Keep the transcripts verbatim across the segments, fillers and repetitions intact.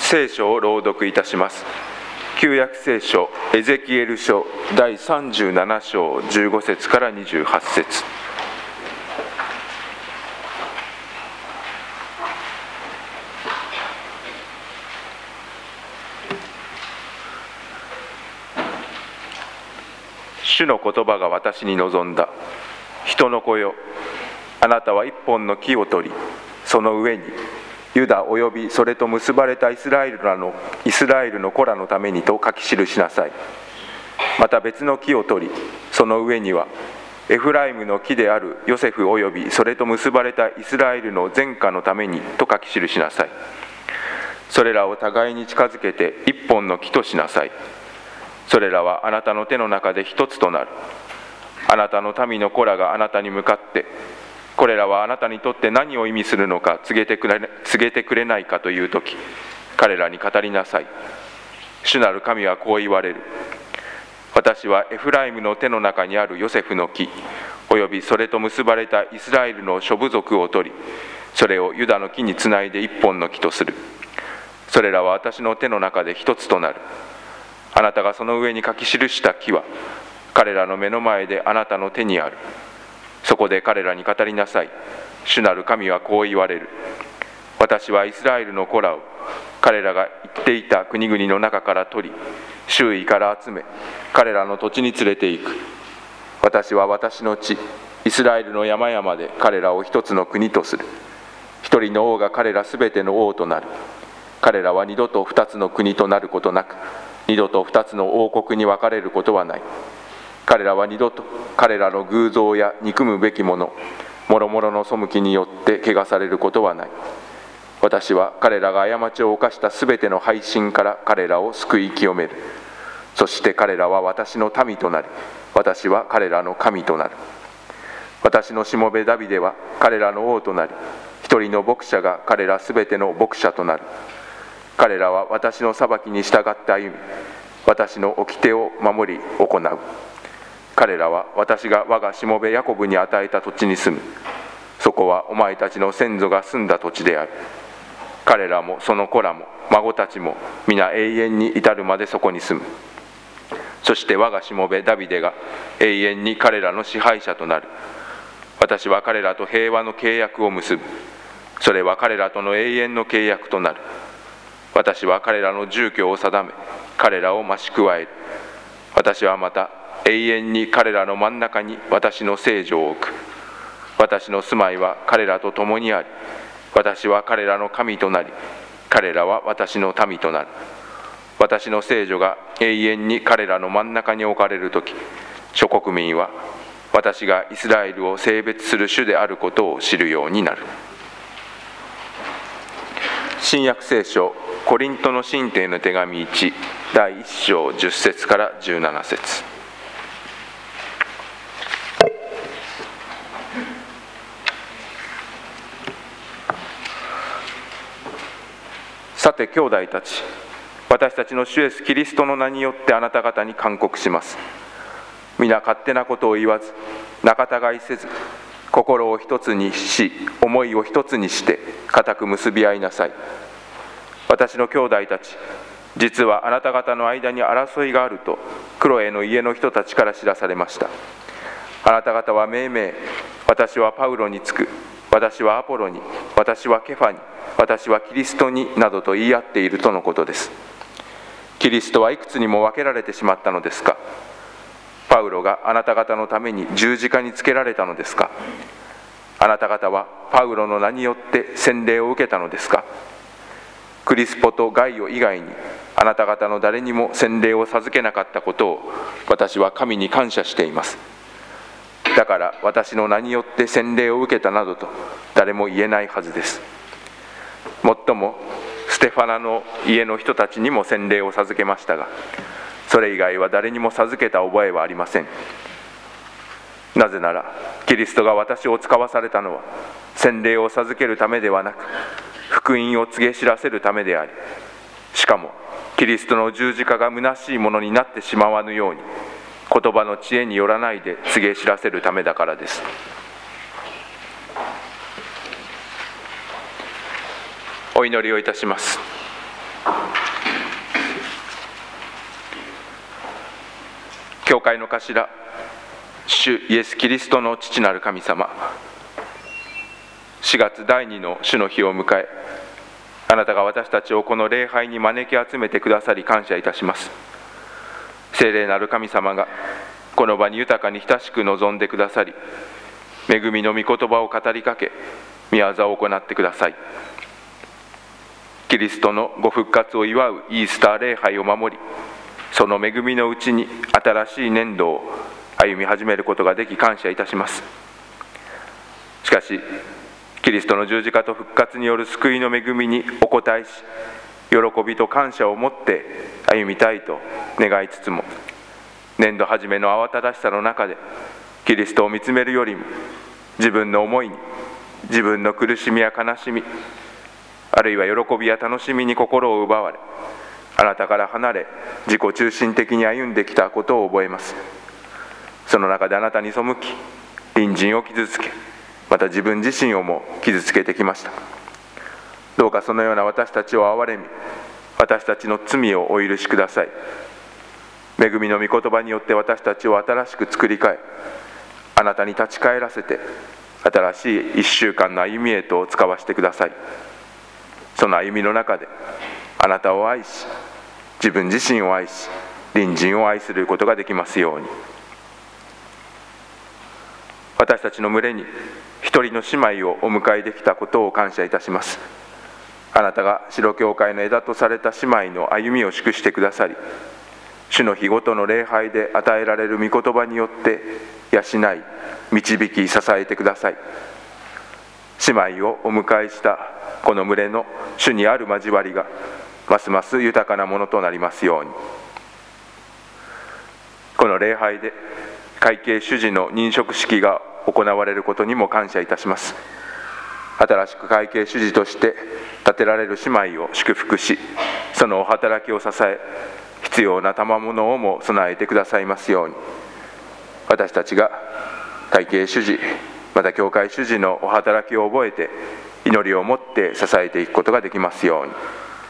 聖書を朗読いたします。旧約聖書エゼキエル書だいさんじゅうなな章じゅうご節からにじゅうはち節。主の言葉が私に臨んだ。人の子よ、あなたは一本の木を取り、その上にユダおよびそれと結ばれたイスラエルらのイスラエルの子らのためにと書き記しなさい。また別の木を取り、その上にはエフライムの木であるヨセフおよびそれと結ばれたイスラエルの全家のためにと書き記しなさい。それらを互いに近づけて一本の木としなさい。それらはあなたの手の中で一つとなる。あなたの民の子らがあなたに向かって、これらはあなたにとって何を意味するのか告げてくれ、告げてくれないかというとき、彼らに語りなさい。主なる神はこう言われる。私はエフライムの手の中にあるヨセフの木、およびそれと結ばれたイスラエルの諸部族を取り、それをユダの木につないで一本の木とする。それらは私の手の中で一つとなる。あなたがその上に書き記した木は、彼らの目の前であなたの手にある。そこで彼らに語りなさい。主なる神はこう言われる。私はイスラエルの子らを彼らが行っていた国々の中から取り、周囲から集め、彼らの土地に連れて行く。私は私の地、イスラエルの山々で彼らを一つの国とする。一人の王が彼らすべての王となる。彼らは二度と二つの国となることなく、二度と二つの王国に分かれることはない。彼らは二度と彼らの偶像や憎むべきもの、もろもろの背きによって汚されることはない。私は彼らが過ちを犯したすべての背信から彼らを救い清める。そして彼らは私の民となり、私は彼らの神となる。私のしもべダビデは彼らの王となり、一人の牧者が彼らすべての牧者となる。彼らは私の裁きに従って歩み、私の掟を守り行う。彼らは私が我がしもべヤコブに与えた土地に住む。そこはお前たちの先祖が住んだ土地である。彼らもその子らも孫たちも皆永遠に至るまでそこに住む。そして我がしもべダビデが永遠に彼らの支配者となる。私は彼らと平和の契約を結ぶ。それは彼らとの永遠の契約となる。私は彼らの住居を定め、彼らを増し加える。私はまた永遠に彼らの真ん中に私の聖所を置く。私の住まいは彼らと共にあり、私は彼らの神となり、彼らは私の民となる。私の聖所が永遠に彼らの真ん中に置かれるとき、諸国民は私がイスラエルを聖別する主であることを知るようになる。新約聖書コリントの信徒への手紙いちだいいっ章じゅっ節からじゅうなな節。さて兄弟たち、私たちの主イエスキリストの名によってあなた方に勧告します。皆勝手なことを言わず、仲違いせず、心を一つにし、思いを一つにして固く結び合いなさい。私の兄弟たち、実はあなた方の間に争いがあるとクロエの家の人たちから知らされました。あなた方はめいめい、私はパウロにつく、私はアポロに、私はケファに、私はキリストになどと言い合っているとのことです。キリストはいくつにも分けられてしまったのですか。パウロがあなた方のために十字架につけられたのですか。あなた方はパウロの名によって洗礼を受けたのですか。クリスポとガイオ以外にあなた方の誰にも洗礼を授けなかったことを私は神に感謝しています。だから私の名によって洗礼を受けたなどと誰も言えないはずです。もっともステファナの家の人たちにも洗礼を授けましたが、それ以外は誰にも授けた覚えはありません。なぜならキリストが私を使わされたのは洗礼を授けるためではなく、福音を告げ知らせるためであり、しかもキリストの十字架が虚しいものになってしまわぬように、言葉の知恵によらないで告げ知らせるためだからです。お祈りをいたします。 教会の頭、主イエス・キリストの父なる神様、しがつだいにの主の日を迎え、あなたが私たちをこの礼拝に招き集めてくださり感謝いたします。聖霊なる神様がこの場に豊かに親しく望んでくださり、恵みの御言葉を語りかけ、御業を行ってください。キリストのご復活を祝うイースター礼拝を守り、その恵みのうちに新しい年度を歩み始めることができ感謝いたします。しかし、キリストの十字架と復活による救いの恵みにお応えし、喜びと感謝を持って歩みたいと願いつつも、年度初めの慌ただしさの中でキリストを見つめるよりも、自分の思いに、自分の苦しみや悲しみ、あるいは喜びや楽しみに心を奪われ、あなたから離れ自己中心的に歩んできたことを覚えます。その中であなたに背き、隣人を傷つけ、また自分自身をも傷つけてきました。どうかそのような私たちを憐れみ、私たちの罪をお許しください。恵みの御言葉によって私たちを新しく作り変え、あなたに立ち返らせて、新しい一週間の歩みへと使わせてください。その歩みの中で、あなたを愛し、自分自身を愛し、隣人を愛することができますように。私たちの群れに一人の姉妹をお迎えできたことを感謝いたします。あなたが白教会の枝とされた姉妹の歩みを祝してくださり、主の日ごとの礼拝で与えられる御言葉によって養い、導き、支えてください。姉妹をお迎えしたこの群れの主にある交わりがますます豊かなものとなりますように。この礼拝で会計主事の認職式が行われることにも感謝いたします。新しく会計主事として立てられる姉妹を祝福し、そのお働きを支え、必要な賜物をも備えてくださいますように。私たちが会計主事、また教会主事のお働きを覚えて、祈りを持って支えていくことができますように。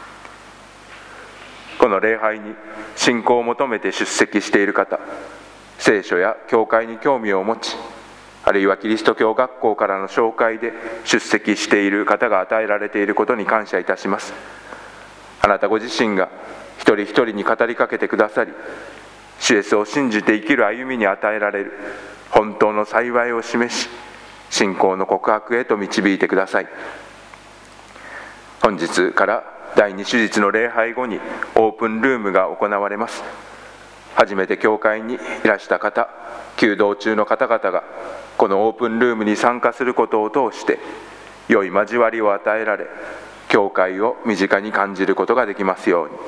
この礼拝に信仰を求めて出席している方、聖書や教会に興味を持ち、あるいはキリスト教学校からの紹介で出席している方が与えられていることに感謝いたします。あなたご自身が一人一人に語りかけてくださり、主イエスを信じて生きる歩みに与えられる本当の幸いを示し、信仰の告白へと導いてください。本日から第二手術の礼拝後にオープンルームが行われます。初めて教会にいらした方、求道中の方々がこのオープンルームに参加することを通して良い交わりを与えられ、教会を身近に感じることができますように。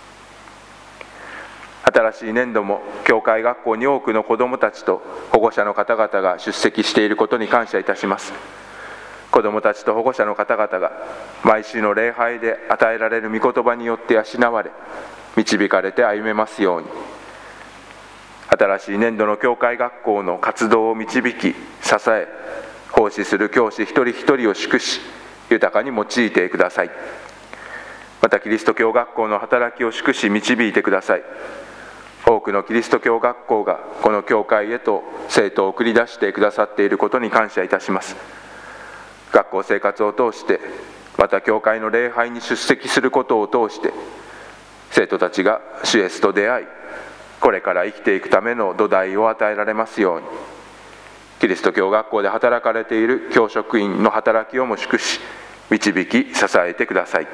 新しい年度も教会学校に多くの子どもたちと保護者の方々が出席していることに感謝いたします。子どもたちと保護者の方々が毎週の礼拝で与えられる御言葉によって養われ、導かれて歩めますように。新しい年度の教会学校の活動を導き、支え、奉仕する教師一人一人を祝し、豊かに用いてください。またキリスト教学校の働きを祝し導いてください。多くのキリスト教学校がこの教会へと生徒を送り出してくださっていることに感謝いたします。学校生活を通して、また教会の礼拝に出席することを通して、生徒たちが主イエスと出会い、これから生きていくための土台を与えられますように。キリスト教学校で働かれている教職員の働きをも祝し、導き支えてください。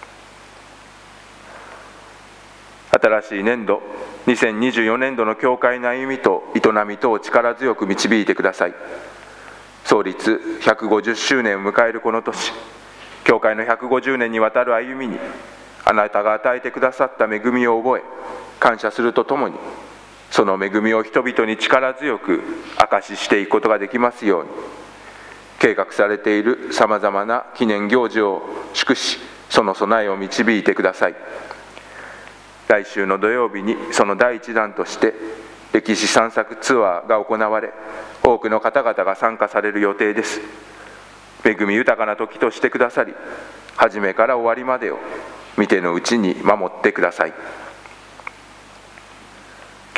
新しい年度、にせんにじゅうよねんどの教会の歩みと営みとを力強く導いてください。創立ひゃくごじゅっしゅうねんを迎えるこの年、教会のひゃくごじゅうねんにわたる歩みに、あなたが与えてくださった恵みを覚え、感謝するとともに、その恵みを人々に力強く証ししていくことができますように、計画されているさまざまな記念行事を祝し、その備えを導いてください。来週の土曜日にその第一弾として歴史散策ツアーが行われ、多くの方々が参加される予定です。恵み豊かな時としてくださり、初めから終わりまでを見てのうちに守ってください。今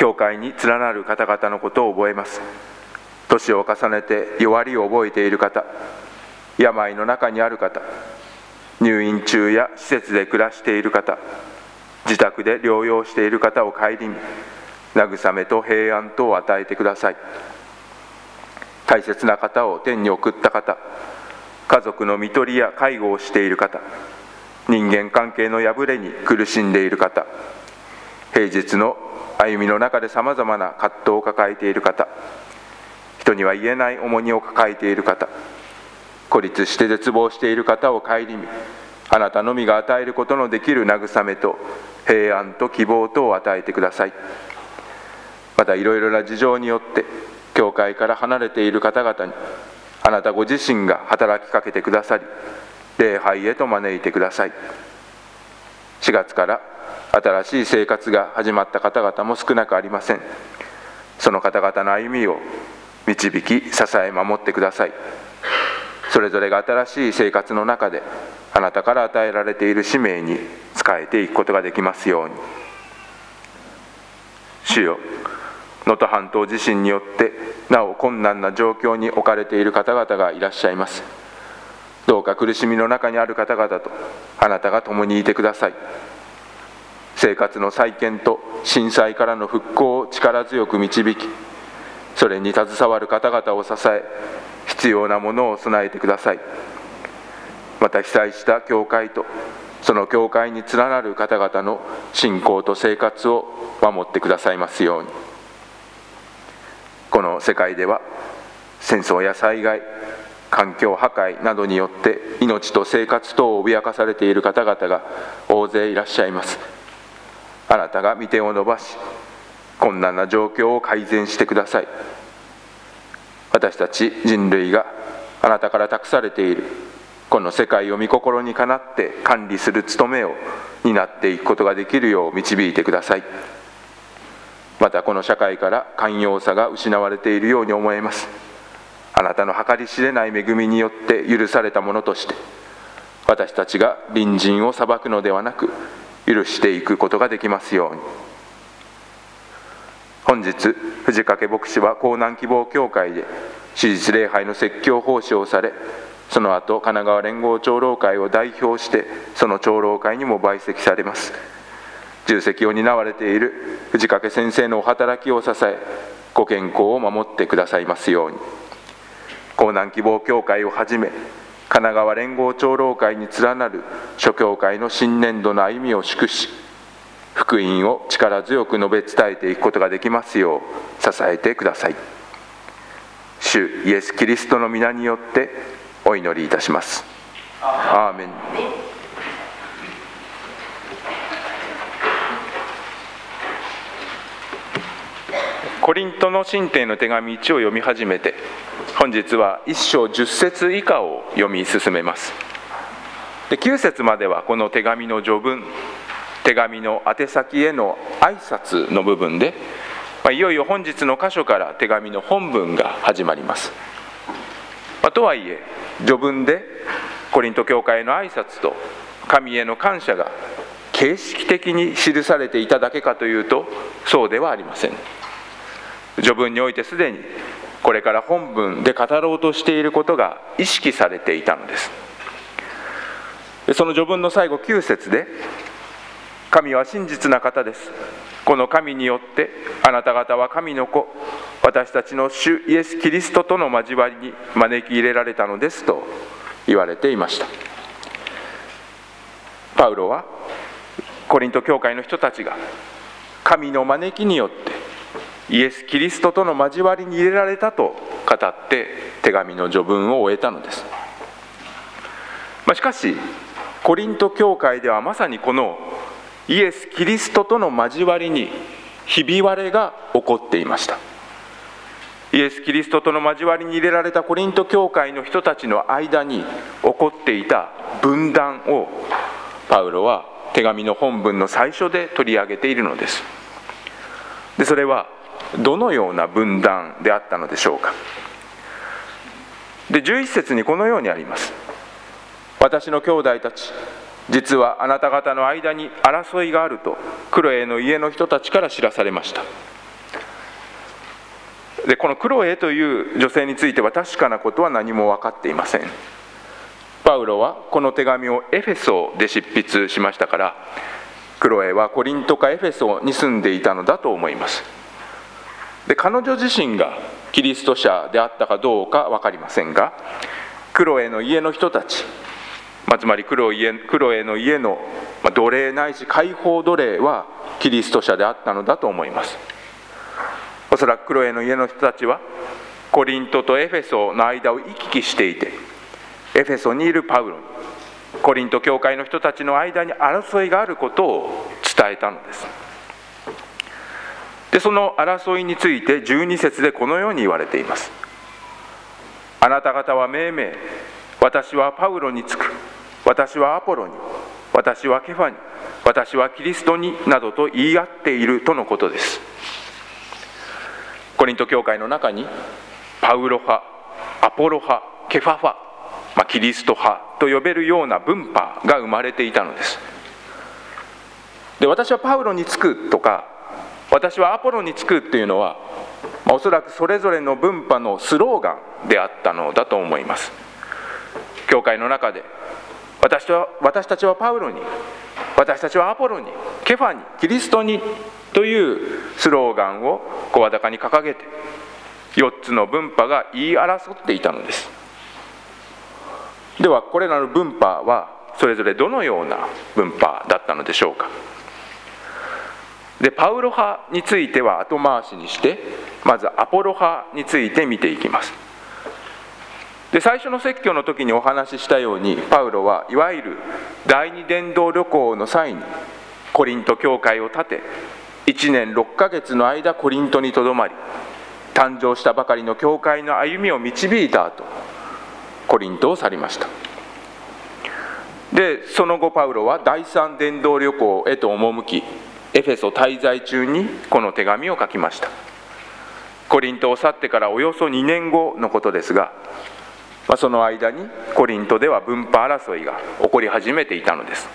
教会に連なる方々のことを覚えます。年を重ねて弱りを覚えている方、病の中にある方、入院中や施設で暮らしている方、自宅で療養している方を顧み、慰めと平安とを与えてください。大切な方を天に送った方、家族の看取りや介護をしている方、人間関係の破れに苦しんでいる方、平日の歩みの中でさまざまな葛藤を抱えている方、人には言えない重荷を抱えている方、孤立して絶望している方を顧み、あなたのみが与えることのできる慰めと平安と希望とを与えてください。またいろいろな事情によって教会から離れている方々に、あなたご自身が働きかけてくださり、礼拝へと招いてください。しがつから新しい生活が始まった方々も少なくありません。その方々の歩みを導き、支え守ってください。それぞれが新しい生活の中であなたから与えられている使命に仕えていくことができますように。主よ、能登半島地震によってなお困難な状況に置かれている方々がいらっしゃいます。どうか苦しみの中にある方々とあなたが共にいてください。生活の再建と震災からの復興を力強く導き、それに携わる方々を支え、必要なものを備えてください。また被災した教会とその教会に連なる方々の信仰と生活を守ってくださいますように。この世界では戦争や災害、環境破壊などによって命と生活等を脅かされている方々が大勢いらっしゃいます。あなたが御手を伸ばし、困難な状況を改善してください。私たち人類があなたから託されているこの世界を御心にかなって管理する務めを担っていくことができるよう導いてください。またこの社会から寛容さが失われているように思えます。あなたの計り知れない恵みによって許されたものとして、私たちが隣人を裁くのではなく許していくことができますように。本日藤掛牧師は江南希望教会で手術礼拝の説教奉仕をされ、その後神奈川連合長老会を代表してその長老会にも陪席されます。重責を担われている藤掛先生のお働きを支え、ご健康を守ってくださいますように。江南希望教会をはじめ神奈川連合長老会に連なる諸教会の新年度の歩みを祝し、福音を力強く述べ伝えていくことができますよう支えてください。主イエス・キリストの皆によってお祈りいたします。アーメン。コリントの信徒への手紙いちを読み始めて、本日はいっ章じゅっ節以下を読み進めます。できゅう節まではこの手紙の序文、手紙の宛先への挨拶の部分で、まあ、いよいよ本日の箇所から手紙の本文が始まります。まあ、とはいえ序文でコリント教会への挨拶と神への感謝が形式的に記されていただけかというとそうではありません。序文においてすでにこれから本文で語ろうとしていることが意識されていたのです。その序文の最後きゅう節で、神は真実な方です。この神によってあなた方は神の子、私たちの主イエス・キリストとの交わりに招き入れられたのですと言われていました。パウロはコリント教会の人たちが神の招きによってイエス・キリストとの交わりに入れられたと語って手紙の序文を終えたのです。まあ、しかしコリント教会ではまさにこのイエス・キリストとの交わりにひび割れが起こっていました。イエス・キリストとの交わりに入れられたコリント教会の人たちの間に起こっていた分断をパウロは手紙の本文の最初で取り上げているのです。で、それはどのような分断であったのでしょうか。で、じゅういち節にこのようにあります。私の兄弟たち、実はあなた方の間に争いがあるとクロエの家の人たちから知らされました。 でこのクロエという女性については確かなことは何も分かっていません。パウロはこの手紙をエフェソで執筆しましたから、クロエはコリントかエフェソに住んでいたのだと思います。で彼女自身がキリスト者であったかどうか分かりませんが、クロエの家の人たち、まあ、つまりクロエ、クロエの家の奴隷ないし解放奴隷はキリスト者であったのだと思います。おそらくクロエの家の人たちはコリントとエフェソの間を行き来していて、エフェソにいるパウロにコリント教会の人たちの間に争いがあることを伝えたのです。でその争いについてじゅうに節でこのように言われています。あなた方はめいめい、私はパウロにつく、私はアポロに、私はケファに、私はキリストになどと言い合っているとのことです。コリント教会の中にパウロ派、アポロ派、ケファ派、まあ、キリスト派と呼べるような分派が生まれていたのです。で私はパウロにつくとか私はアポロにつくというのは、まあ、おそらくそれぞれの分派のスローガンであったのだと思います。教会の中で 私は、私たちはパウロに、私たちはアポロに、ケファに、キリストにというスローガンを声高に掲げてよっつの分派が言い争っていたのです。ではこれらの分派はそれぞれどのような分派だったのでしょうか。でパウロ派については後回しにして、まずアポロ派について見ていきます。で最初の説教の時にお話ししたように、パウロはいわゆる第二伝道旅行の際にコリント教会を建て、いちねんろっかげつの間コリントにとどまり、誕生したばかりの教会の歩みを導いた後、コリントを去りました。でその後パウロは第三伝道旅行へと赴き、エフェソ滞在中にこの手紙を書きました。コリントを去ってからおよそにねんごのことですが、まあ、その間にコリントでは分派争いが起こり始めていたのです。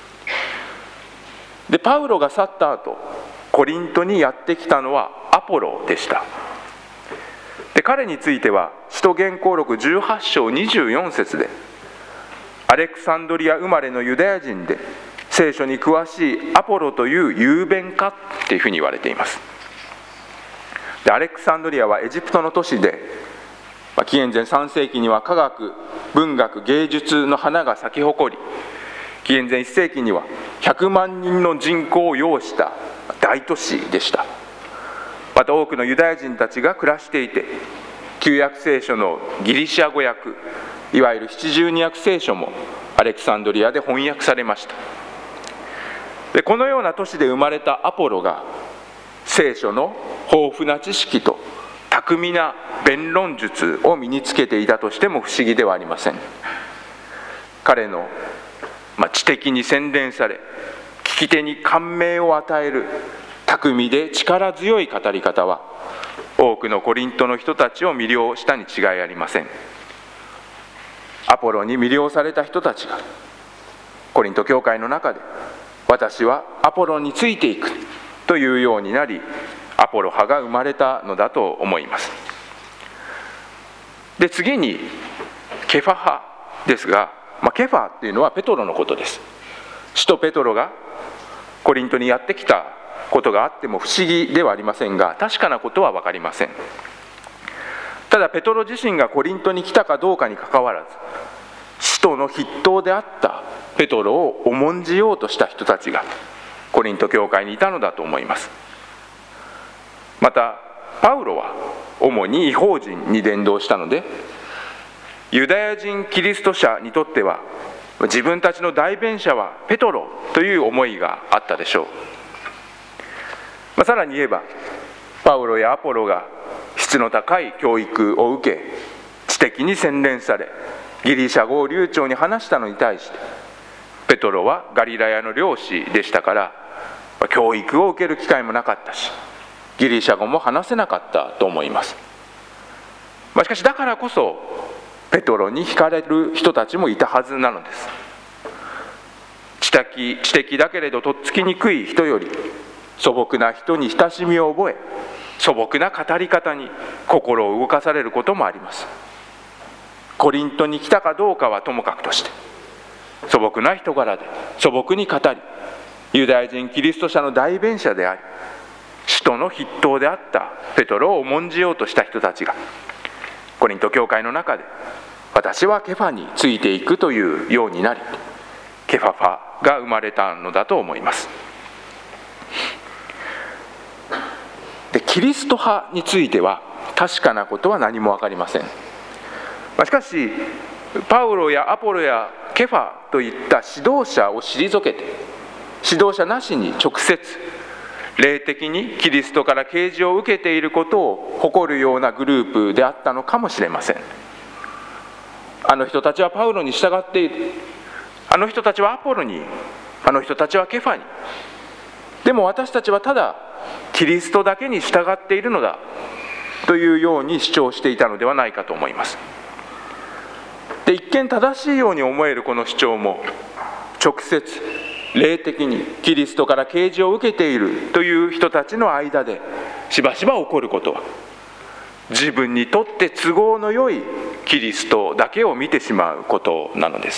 でパウロが去った後、コリントにやってきたのはアポロでした。で彼については使徒言行録じゅうはちしょうにじゅうよん節で、アレクサンドリア生まれのユダヤ人で聖書に詳しいアポロという雄弁家っていうふうに言われています。でアレクサンドリアはエジプトの都市で、紀元前さんせいきには科学、文学、芸術の花が咲き誇り、紀元前いっせいきにはひゃくまんにんの人口を擁した大都市でした。また多くのユダヤ人たちが暮らしていて、旧約聖書のギリシャ語訳、いわゆる七十二訳聖書もアレクサンドリアで翻訳されました。でこのような都市で生まれたアポロが聖書の豊富な知識と巧みな弁論術を身につけていたとしても不思議ではありません。彼の、まあ、知的に洗練され、聞き手に感銘を与える巧みで力強い語り方は、多くのコリントの人たちを魅了したに違いありません。アポロに魅了された人たちがコリント教会の中で、私はアポロについていくというようになり、アポロ派が生まれたのだと思います。で次にケファ派ですが、まあ、ケファっていうのはペトロのことです。使徒ペトロがコリントにやってきたことがあっても不思議ではありませんが、確かなことは分かりません。ただペトロ自身がコリントに来たかどうかにかかわらず、使徒の筆頭であったペトロを重んじようとした人たちがコリント教会にいたのだと思います。またパウロは主に異邦人に伝道したので、ユダヤ人キリスト者にとっては自分たちの代弁者はペトロという思いがあったでしょう。まあ、さらに言えばパウロやアポロが質の高い教育を受け、知的に洗練され、ギリシャ語を流暢に話したのに対して、ペトロはガリラヤの漁師でしたから、教育を受ける機会もなかったし、ギリシャ語も話せなかったと思います。まあ、しかしだからこそペトロに惹かれる人たちもいたはずなのです。知的、知的だけれどとっつきにくい人より素朴な人に親しみを覚え、 素朴な語り方に心を動かされることもあります。コリントに来たかどうかはともかくとして、素朴な人柄で素朴に語り、ユダヤ人キリスト者の代弁者であり、使徒の筆頭であったペトロを重んじようとした人たちが、コリント教会の中で、私はケファについていくというようになり、ケファファが生まれたのだと思います。で、キリスト派については確かなことは何も分かりません。しかしパウロやアポロやケファといった指導者を退けて、指導者なしに直接霊的にキリストから啓示を受けていることを誇るようなグループであったのかもしれません。あの人たちはパウロに従っている、あの人たちはアポロに、あの人たちはケファに、でも私たちはただキリストだけに従っているのだというように主張していたのではないかと思います。で、一見正しいように思えるこの主張も、直接霊的にキリストから啓示を受けているという人たちの間でしばしば起こることは、自分にとって都合のよいキリストだけを見てしまうことなのです。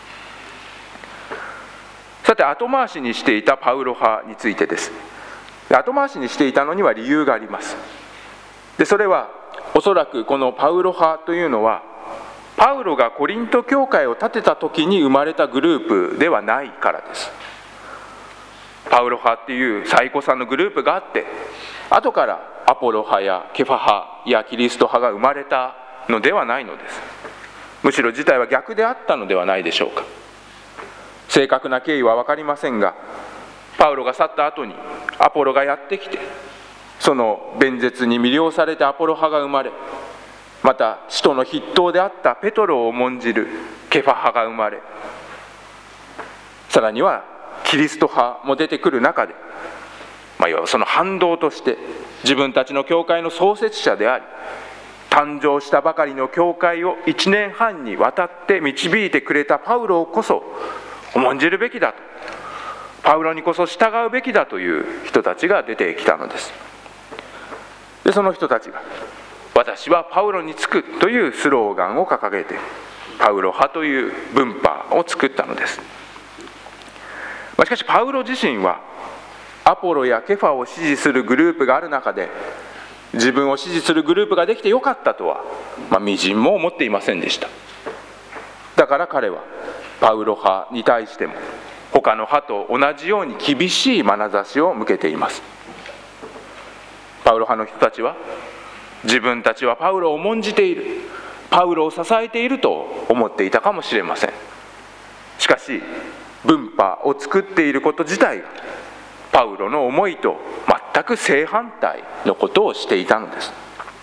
さて、後回しにしていたパウロ派についてです。後回しにしていたのには理由があります。で、それはおそらくこのパウロ派というのは、パウロがコリント教会を建てた時に生まれたグループではないからです。パウロ派っていう最古参のグループがあって、後からアポロ派やケファ派やキリスト派が生まれたのではないのです。むしろ事態は逆であったのではないでしょうか。正確な経緯は分かりませんが、パウロが去った後にアポロがやってきて、その弁舌に魅了されてアポロ派が生まれ、また使徒の筆頭であったペトロを重んじるケファ派が生まれ、さらにはキリスト派も出てくる中で、まあ、いわばその反動として自分たちの教会の創設者であり、誕生したばかりの教会を一年半にわたって導いてくれたパウロをこそ重んじるべきだと、パウロにこそ従うべきだという人たちが出てきたのです。で、その人たちが私はパウロにつくというスローガンを掲げて、パウロ派という分派を作ったのです。しかしパウロ自身はアポロやケファを支持するグループがある中で、自分を支持するグループができてよかったとは、まあ、微塵も思っていませんでした。だから彼はパウロ派に対しても他の派と同じように厳しい眼差しを向けています。パウロ派の人たちは自分たちはパウロを重んじている、パウロを支えていると思っていたかもしれません。しかし分派を作っていること自体がパウロの思いと全く正反対のことをしていたのです。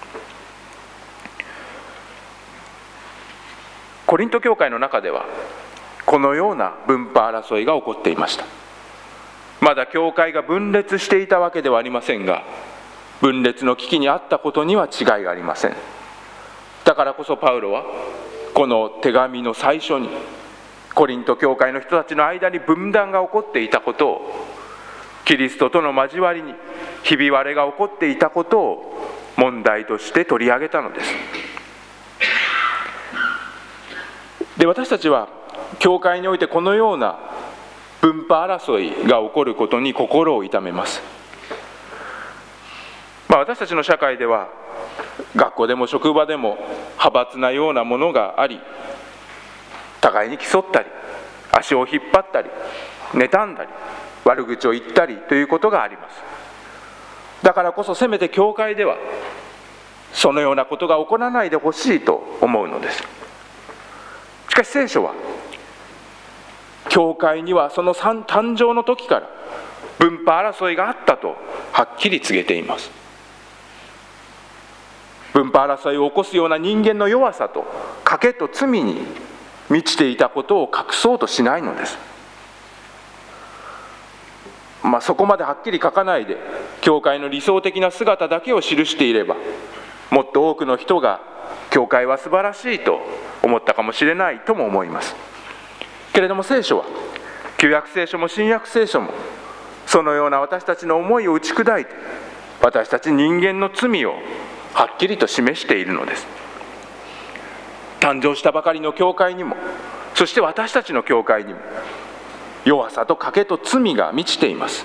コリント教会の中ではこのような分派争いが起こっていました。まだ教会が分裂していたわけではありませんが、分裂の危機にあったことには違いがありません。だからこそパウロはこの手紙の最初にコリント教会の人たちの間に分断が起こっていたことを、キリストとの交わりにひび割れが起こっていたことを問題として取り上げたのです。で、私たちは教会においてこのような分派争いが起こることに心を痛めます。まあ、私たちの社会では学校でも職場でも派閥なようなものがあり、互いに競ったり足を引っ張ったり妬んだり悪口を言ったりということがあります。だからこそせめて教会ではそのようなことが起こらないでほしいと思うのです。しかし聖書は教会にはその誕生の時から分派争いがあったとはっきり告げています。分派争いを起こすような人間の弱さと賭けと罪に満ちていたことを隠そうとしないのです。まあ、そこまではっきり書かないで教会の理想的な姿だけを記していれば、もっと多くの人が教会は素晴らしいと思ったかもしれないとも思います。けれども聖書は、旧約聖書も新約聖書もそのような私たちの思いを打ち砕いて、 私たち人間の罪をはっきりと示しているのです。誕生したばかりの教会にも、そして私たちの教会にも弱さと賭けと罪が満ちています。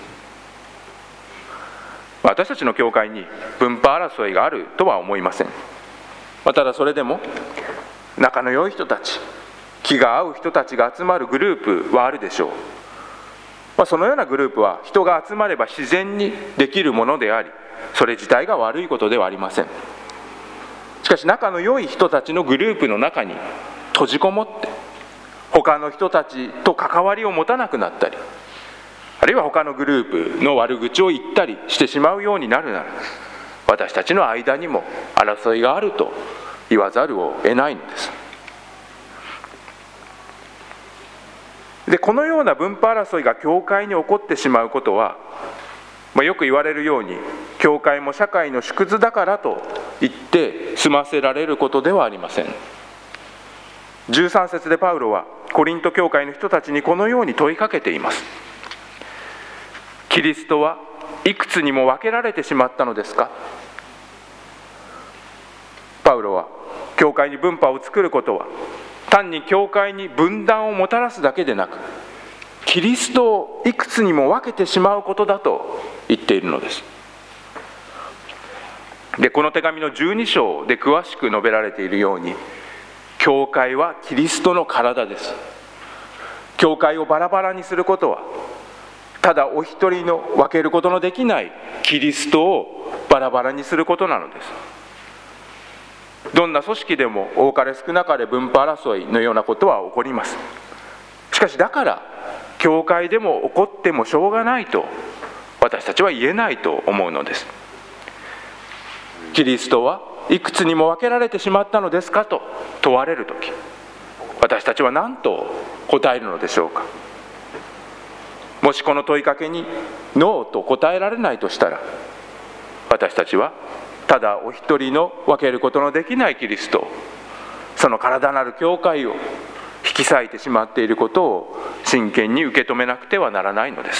私たちの教会に分派争いがあるとは思いません。ただそれでも仲の良い人たち、気が合う人たちが集まるグループはあるでしょう。まあ、そのようなグループは人が集まれば自然にできるものであり、それ自体が悪いことではありません。しかし仲の良い人たちのグループの中に閉じこもって他の人たちと関わりを持たなくなったり、あるいは他のグループの悪口を言ったりしてしまうようになるなら、私たちの間にも争いがあると言わざるを得ないのです。で、このような分派争いが教会に起こってしまうことは、まあ、よく言われるように教会も社会の縮図だからと言って済ませられることではありません。じゅうさん節でパウロはコリント教会の人たちにこのように問いかけています。キリストはいくつにも分けられてしまったのですか。パウロは教会に分派を作ることは単に教会に分断をもたらすだけでなく、キリストをいくつにも分けてしまうことだと言っているのです。で、この手紙のじゅうに章で詳しく述べられているように、教会はキリストの体です。教会をバラバラにすることは、ただお一人の分けることのできないキリストをバラバラにすることなのです。どんな組織でも多かれ少なかれ分派争いのようなことは起こります。しかしだから教会でも起こってもしょうがないと私たちは言えないと思うのです。キリストはいくつにも分けられてしまったのですかと問われるとき、私たちは何と答えるのでしょうか。もしこの問いかけにノーと答えられないとしたら、私たちはただお一人の分けることのできないキリスト、その体なる教会を引き裂いてしまっていることを真剣に受け止めなくてはならないのです。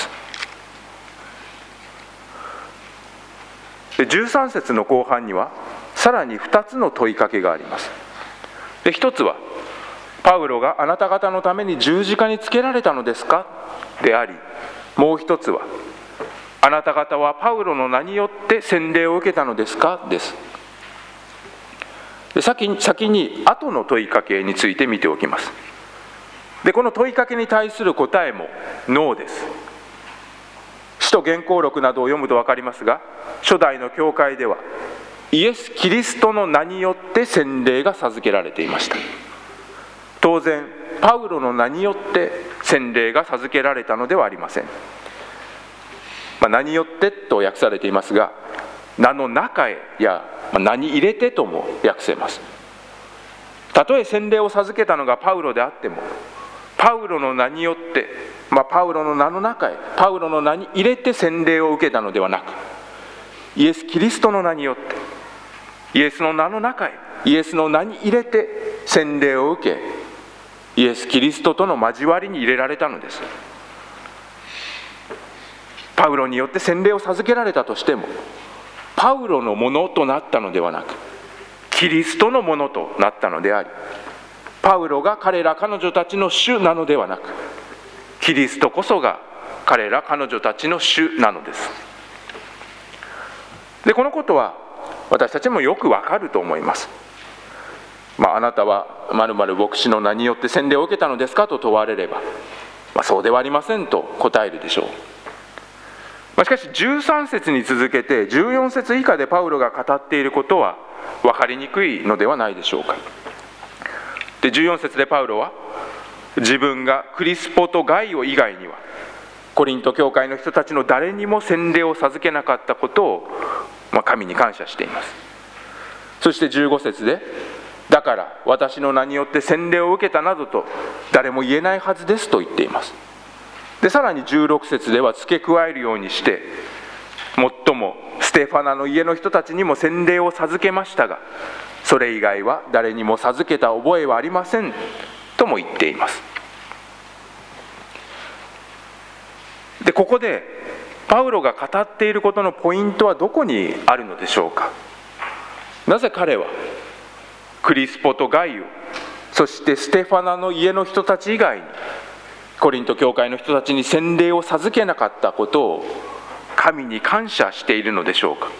で、じゅうさん節の後半にはさらにふたつの問いかけがあります。で、ひとつはパウロがあなた方のために十字架につけられたのですかであり、もう一つはあなた方はパウロの名によって洗礼を受けたのですかです。で、先に、先に後の問いかけについて見ておきます。で、この問いかけに対する答えもノーです。使徒原稿録などを読むと分かりますが、初代の教会ではイエス・キリストの名によって洗礼が授けられていました。当然パウロの名によって洗礼が授けられたのではありません。まあ、名によってと訳されていますが、名の中へや、まあ、名に入れてとも訳せます。たとえ洗礼を授けたのがパウロであっても、パウロの名によって、まあ、パウロの名の中へ、パウロの名に入れて洗礼を受けたのではなく、イエス・キリストの名によって、イエスの名の中へ、イエスの名に入れて洗礼を受け、イエス・キリストとの交わりに入れられたのです。パウロによって洗礼を授けられたとしても、パウロのものとなったのではなく、キリストのものとなったのであり、パウロが彼ら彼女たちの主なのではなく、キリストこそが彼ら彼女たちの主なのです。で、このことは私たちもよくわかると思います。まあ、あなたは〇〇牧師の名によって洗礼を受けたのですかと問われれば、まあ、そうではありませんと答えるでしょう。まあ、しかしじゅうさん節に続けてじゅうよん節以下でパウロが語っていることは分かりにくいのではないでしょうか。で、じゅうよん節でパウロは自分がクリスポとガイオ以外にはコリント教会の人たちの誰にも洗礼を授けなかったことを、まあ、神に感謝しています。そしてじゅうご節で、だから私の名によって洗礼を受けたなどと誰も言えないはずですと言っています。で、さらにじゅうろく節では付け加えるようにして、もっともステファナの家の人たちにも洗礼を授けましたが、それ以外は誰にも授けた覚えはありませんとも言っています。で、ここでパウロが語っていることのポイントはどこにあるのでしょうか。なぜ彼はクリスポとガイオ、そしてステファナの家の人たち以外にコリント教会の人たちに洗礼を授けなかったことを神に感謝しているのでしょうか。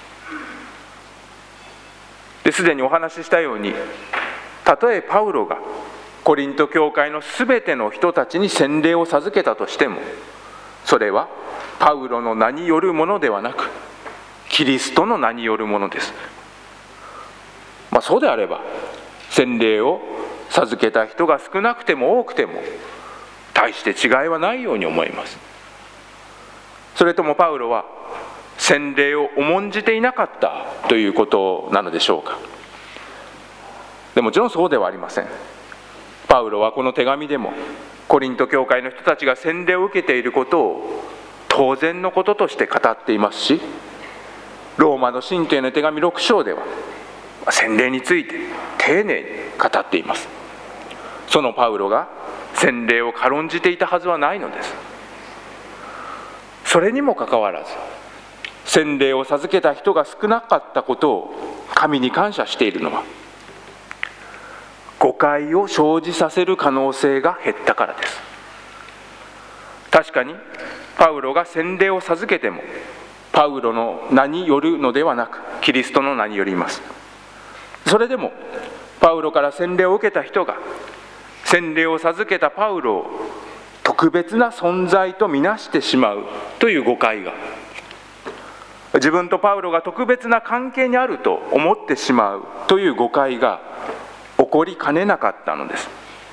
ですでにお話ししたように、たとえパウロがコリント教会のすべての人たちに洗礼を授けたとしても、それはパウロの名によるものではなく、キリストの名によるものです。まあ、そうであれば洗礼を授けた人が少なくても多くても大して違いはないように思います。それともパウロは洗礼を重んじていなかったということなのでしょうか。でもちろんそうではありません。パウロはこの手紙でもコリント教会の人たちが洗礼を受けていることを当然のこととして語っていますし、ローマの信徒への手紙ろく章では洗礼について丁寧に語っています。そのパウロが洗礼を軽んじていたはずはないのです。それにもかかわらず洗礼を授けた人が少なかったことを神に感謝しているのは、誤解を生じさせる可能性が減ったからです。確かにパウロが洗礼を授けてもパウロの名によるのではなくキリストの名によります。それでもパウロから洗礼を受けた人が洗礼を授けたパウロを特別な存在とみなしてしまうという誤解が、自分とパウロが特別な関係にあると思ってしまうという誤解が起こりかねなかったのです。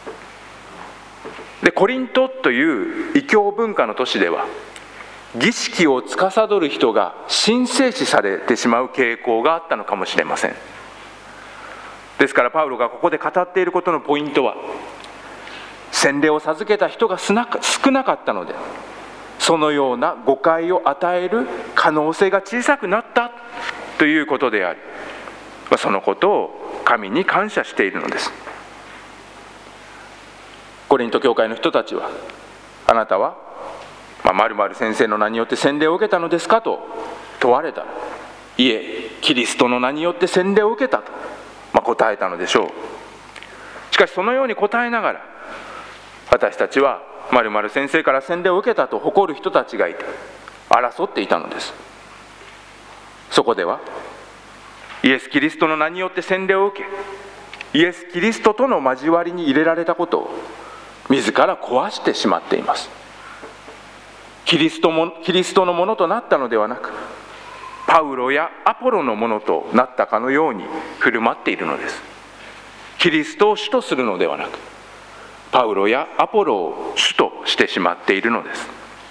で、コリントという異教文化の都市では儀式を司る人が神聖視されてしまう傾向があったのかもしれません。ですからパウロがここで語っていることのポイントは、洗礼を授けた人が少なかったので、そのような誤解を与える可能性が小さくなったということであり、そのことを神に感謝しているのです。コリント教会の人たちは、あなたは〇〇先生の名によって洗礼を受けたのですかと問われたら、いえ、キリストの名によって洗礼を受けたと、まあ、答えたのでしょう。しかしそのように答えながら、私たちは〇〇先生から洗礼を受けたと誇る人たちがいて争っていたのです。そこではイエス・キリストの名によって洗礼を受け、イエス・キリストとの交わりに入れられたことを自ら壊してしまっています。キリストも、キリストのものとなったのではなく、パウロやアポロのものとなったかのように振る舞っているのです。キリストを主とするのではなく、パウロやアポロを主としてしまっているのです。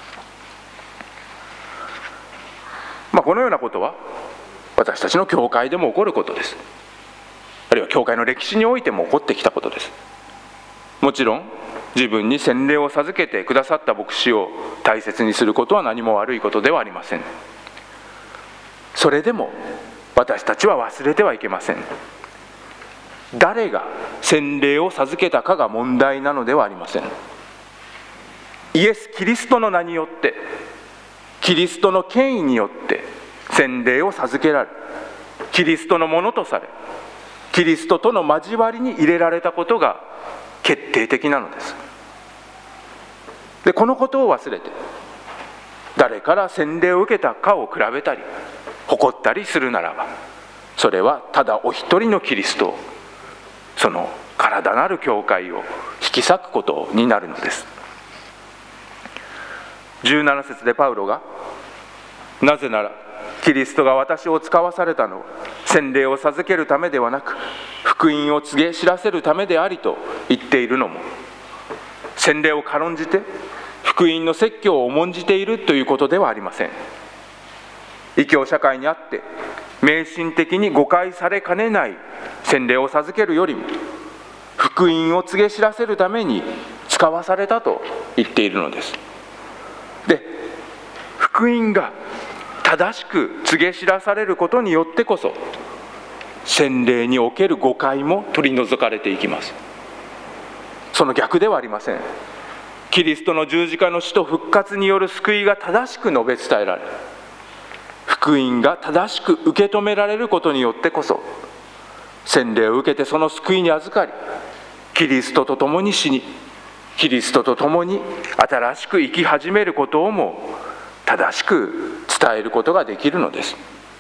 まあ、このようなことは私たちの教会でも起こることです。あるいは教会の歴史においても起こってきたことです。もちろん自分に洗礼を授けてくださった牧師を大切にすることは何も悪いことではありません。それでも私たちは忘れてはいけません。誰が洗礼を授けたかが問題なのではありません。イエス・キリストの名によって、キリストの権威によって洗礼を授けられ、キリストのものとされ、キリストとの交わりに入れられたことが決定的なのです。で、このことを忘れて誰から洗礼を受けたかを比べたり誇ったりするならば、それはただお一人のキリストを、その体なる教会を引き裂くことになるのです。じゅうなな節でパウロが、なぜならキリストが私を使わされたのは洗礼を授けるためではなく、福音を告げ知らせるためでありと言っているのも、洗礼を軽んじて福音の説教を重んじているということではありません。異教社会にあって迷信的に誤解されかねない洗礼を授けるよりも、福音を告げ知らせるために使わされたと言っているのです。で、福音が正しく告げ知らされることによってこそ、洗礼における誤解も取り除かれていきます。その逆ではありません。キリストの十字架の死と復活による救いが正しく述べ伝えられ、福音が正しく受け止められることによってこそ、洗礼を受けてその救いに預かり、キリストと共に死に、キリストと共に新しく生き始めることをも正しく伝えることができるのです。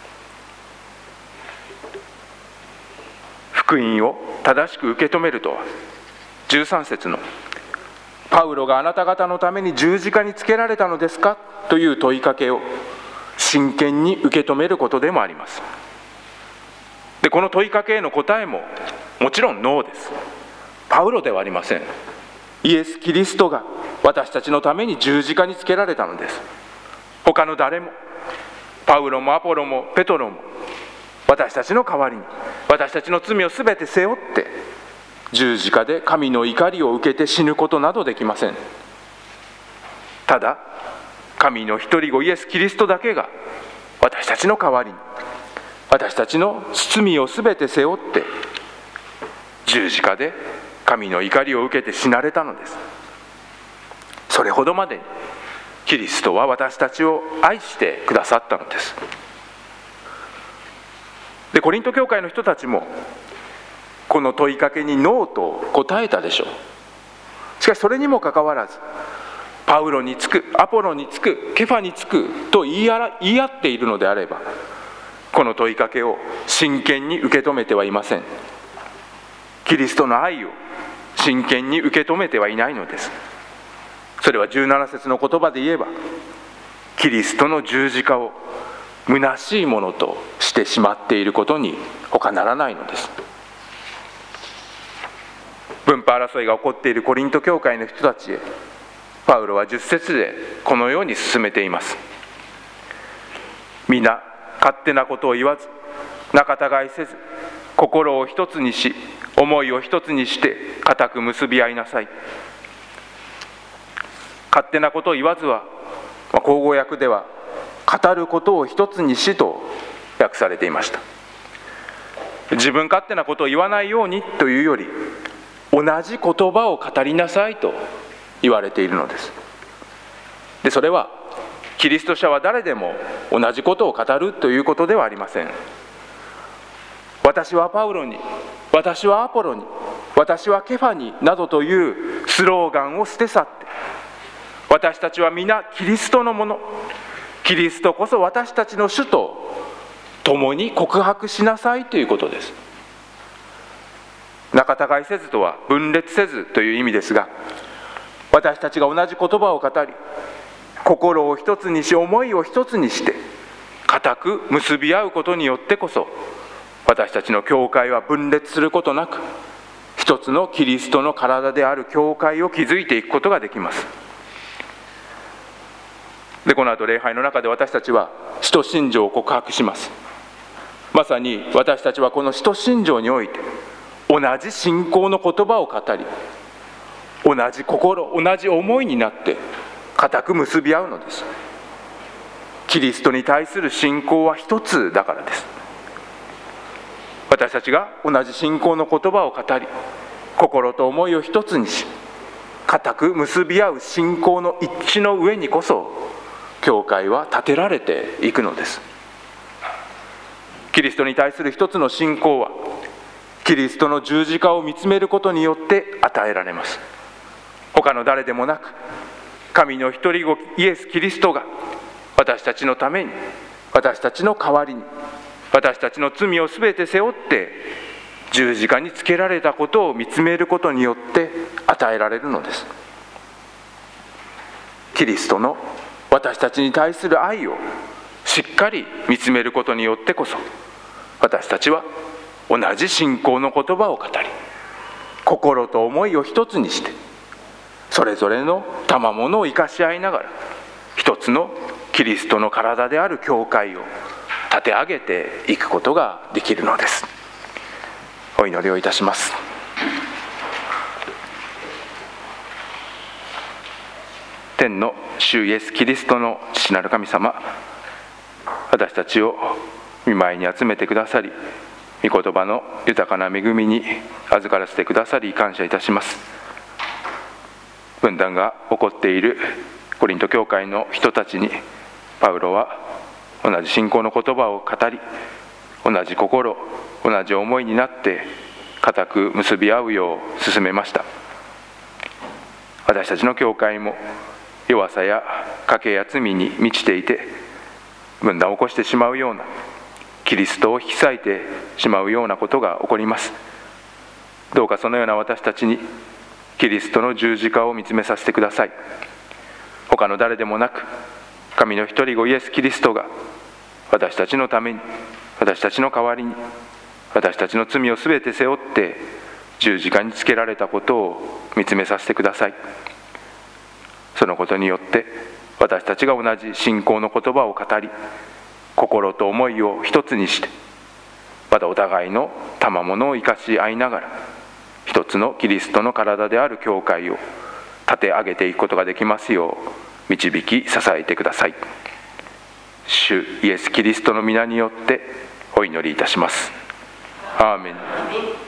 福音を正しく受け止めるとは、じゅうさん節のパウロがあなた方のために十字架につけられたのですかという問いかけを真剣に受け止めることでもあります。で、この問いかけへの答えももちろんノーです。パウロではありません。イエス・キリストが私たちのために十字架につけられたのです。他の誰も、パウロもアポロもペトロも、私たちの代わりに私たちの罪をすべて背負って十字架で神の怒りを受けて死ぬことなどできません。ただ神の一人子イエス・キリストだけが私たちの代わりに私たちの罪をすべて背負って十字架で神の怒りを受けて死なれたのです。それほどまでにキリストは私たちを愛してくださったのです。で、コリント教会の人たちもこの問いかけにノーと答えたでしょう。しかしそれにもかかわらず、パウロにつく、アポロにつく、ケファにつくと言いあら、言い合っているのであれば、この問いかけを真剣に受け止めてはいません。キリストの愛を真剣に受け止めてはいないのです。それはじゅうなな節の言葉で言えば、キリストの十字架を虚しいものとしてしまっていることに他ならないのです。分派争いが起こっているコリント教会の人たちへ、パウロはじゅっ節でこのように進めています。皆勝手なことを言わず、仲違いせず、心を一つにし、思いを一つにして固く結び合いなさい。勝手なことを言わずは、まあ、口語訳では語ることを一つにしと訳されていました。自分勝手なことを言わないようにというより、同じ言葉を語りなさいと言われているのです。で、それはキリスト者は誰でも同じことを語るということではありません。私はパウロに、私はアポロに、私はケファになどというスローガンを捨て去って、私たちは皆キリストのもの、キリストこそ私たちの主と共に告白しなさいということです。仲違いせずとは分裂せずという意味ですが、私たちが同じ言葉を語り、心を一つにし、思いを一つにして固く結び合うことによってこそ、私たちの教会は分裂することなく、一つのキリストの体である教会を築いていくことができます。で、この後礼拝の中で私たちは使徒信条を告白します。まさに私たちはこの使徒信条において同じ信仰の言葉を語り、同じ心、同じ思いになって固く結び合うのです。キリストに対する信仰は一つだからです。私たちが同じ信仰の言葉を語り、心と思いを一つにし、固く結び合う信仰の一致の上にこそ教会は建てられていくのです。キリストに対する一つの信仰は、キリストの十字架を見つめることによって与えられます。他の誰でもなく、神の一人子イエス・キリストが私たちのために、私たちの代わりに、私たちの罪をすべて背負って十字架につけられたことを見つめることによって与えられるのです。キリストの私たちに対する愛をしっかり見つめることによってこそ、私たちは同じ信仰の言葉を語り、心と思いを一つにして、それぞれの賜物を生かし合いながら、一つのキリストの体である教会を立て上げていくことができるのです。お祈りをいたします。天の主イエス・キリストの父なる神様、私たちを御前に集めてくださり、御言葉の豊かな恵みに預からせてくださり感謝いたします。分断が起こっているコリント教会の人たちにパウロは同じ信仰の言葉を語り、同じ心、同じ思いになって固く結び合うよう進めました。私たちの教会も弱さや賭けや罪に満ちていて、分断を起こしてしまうような、キリストを引き裂いてしまうようなことが起こります。どうかそのような私たちにキリストの十字架を見つめさせてください。他の誰でもなく、神の一人子イエス・キリストが私たちのために、私たちの代わりに、私たちの罪をすべて背負って十字架につけられたことを見つめさせてください。そのことによって私たちが同じ信仰の言葉を語り、心と思いを一つにして、またお互いの賜物を生かし合いながら、一つのキリストの体である教会を立て上げていくことができますよう導き支えてください。主イエス・キリストの皆によってお祈りいたします。アーメン。